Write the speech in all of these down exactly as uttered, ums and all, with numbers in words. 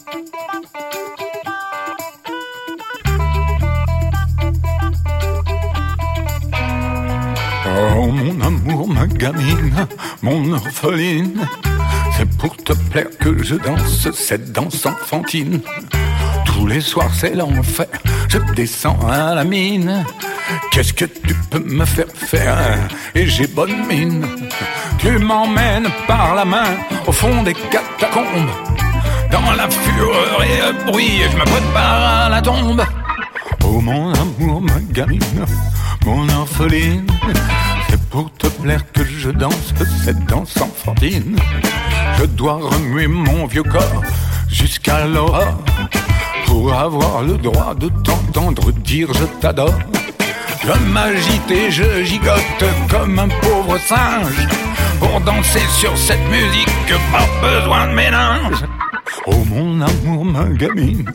Oh mon amour, ma gamine, mon orpheline, c'est pour te plaire que je danse cette danse enfantine. Tous les soirs c'est l'enfer, je descends à la mine. Qu'est-ce que tu peux me faire faire? Et j'ai bonne mine. Tu m'emmènes par la main au fond des catacombes. Dans la fureur et le bruit, je me prépare à la tombe. Oh mon amour, ma gamine, mon orpheline, c'est pour te plaire que je danse cette danse enfantine. Je dois remuer mon vieux corps jusqu'à l'aurore pour avoir le droit de t'entendre dire je t'adore. Je m'agite et je gigote comme un pauvre singe pour danser sur cette musique, pas besoin de mélange. Oh mon amour, ma gamine,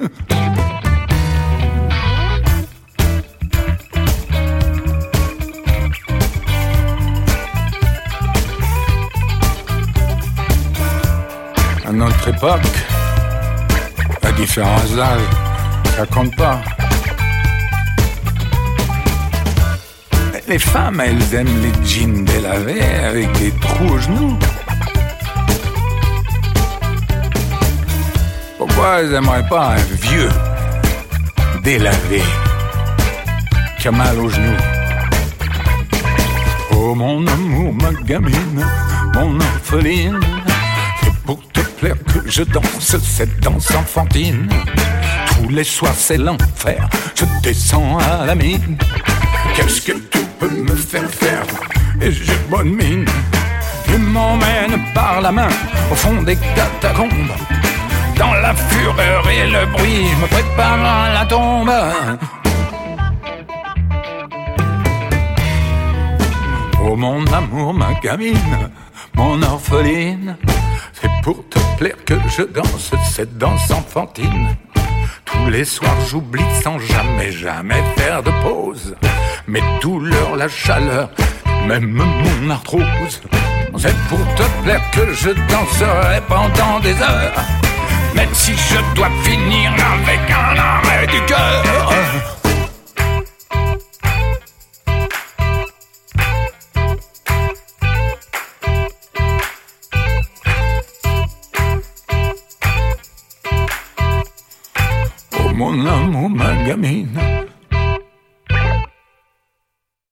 à notre époque, à différents âges, ça compte pas. Les femmes, elles aiment les jeans délavés avec des trous aux genoux. Pourquoi elles aimeraient pas un vieux délavé qui a mal aux genoux? Oh mon amour, ma gamine, mon orpheline, c'est pour te plaire que je danse cette danse enfantine. Tous les soirs c'est l'enfer, je descends à la mine. Qu'est-ce que tu peux me faire faire? Et j'ai bonne mine. Tu m'emmènes par la main au fond des catacombes. Dans la fureur et le bruit, je me prépare à la tombe. Oh mon amour, ma gamine, mon orpheline, c'est pour te plaire que je danse cette danse enfantine. Tous les soirs j'oublie sans jamais, jamais faire de pause. Mes douleurs, la chaleur, même mon arthrose. C'est pour te plaire que je danserai pendant des heures, même si je dois finir avec un arrêt du cœur. Oh mon amour, ma gamine,